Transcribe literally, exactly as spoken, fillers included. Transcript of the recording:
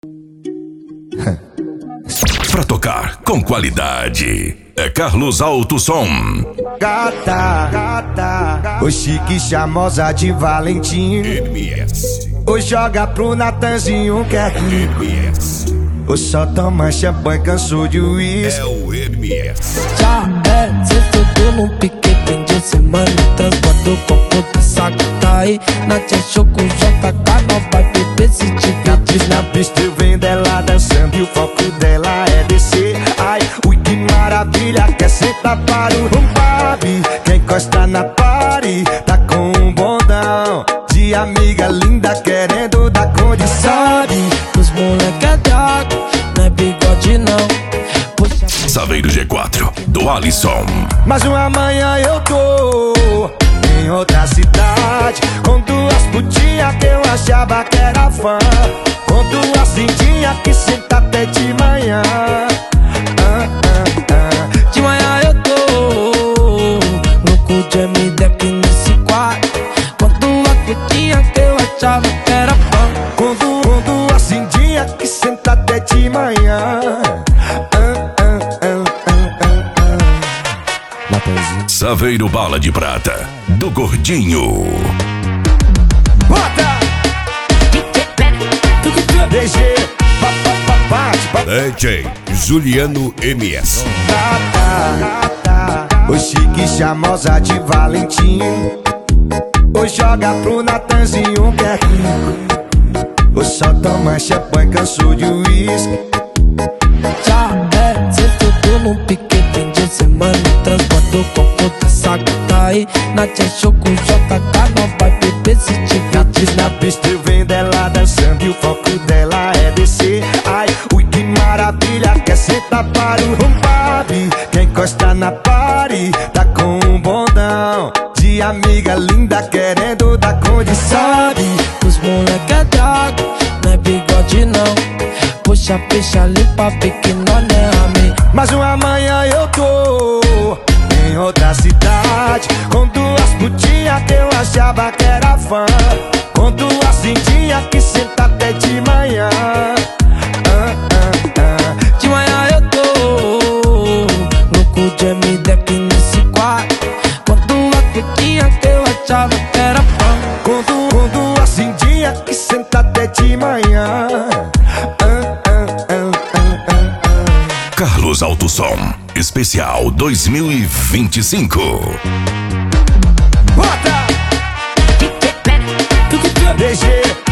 Pra tocar com qualidade, é Carlos Alto Som. Gata, gata, o chique charmosa de Valentim. M S. O joga pro Natanzinho que é rico. M S. O só toma champanhe, cansou de uísque. É o M S. Já é, cê tudo num pique, tem de semana. Transbordo com puta saco, tá aí. Na tia show com J K, não vai beber se divertir. Na pista eu vendo ela dançando e o foco dela é descer. Ai, ui que maravilha, quer sentar para o rumbabe. Quem encosta na party, tá com um bondão de amiga linda querendo dar condição. Sabe, os moleque é drago, não é bigode não. Puxa. Saveiro G quatro, do Alisson. Mas uma manhã eu tô em outra cidade, com duas putinhas que eu achava que era fã, com duas cindinhas que senta até de manhã. ah, ah, ah. De manhã eu tô louco de M D aqui nesse quarto, com duas putinhas que eu achava que era fã, Com, du com duas cindinhas que senta até de manhã. ah, ah, ah, ah, ah, ah. Natanzinho. Saveiro Bala de Prata, do Gordinho. Bota! D G, pa, pa, pa, bate, bate. D J Juliano M S. Gata, gata, o chique charmosa de Valentim. O joga pro Natanzinho que é rico. O só toma champanhe, cansou de uísque. já é, cê tudo num pique, tem de semana. Transporto com puta saco, tá aí. Na tia show com J K, não vai beber se divertir. Na pista eu vendo ela dançando e o foco dela é descer. Ai, ui que maravilha, quer sentar para o rumbabe. Quem encosta na party, tá com um bondão de amiga linda querendo dar condição. Sabe, os moleque é drago, não é bigode não. Puxa, fecha, limpa, pique, nós não é amigo. Mas uma manhã eu tô em outra cidade, com duas putinhas que eu achava que era fã, com duas cindinhas que senta até de manhã. ah, ah, ah. De manhã eu tô louco de M D aqui nesse quarto, com duas putinhas que eu achava que era fã, Com, du com duas cindinhas que senta até de manhã. ah, ah, ah, ah, ah, ah. Carlos Alto Som, especial dois mil e vinte e cinco. Bota! D G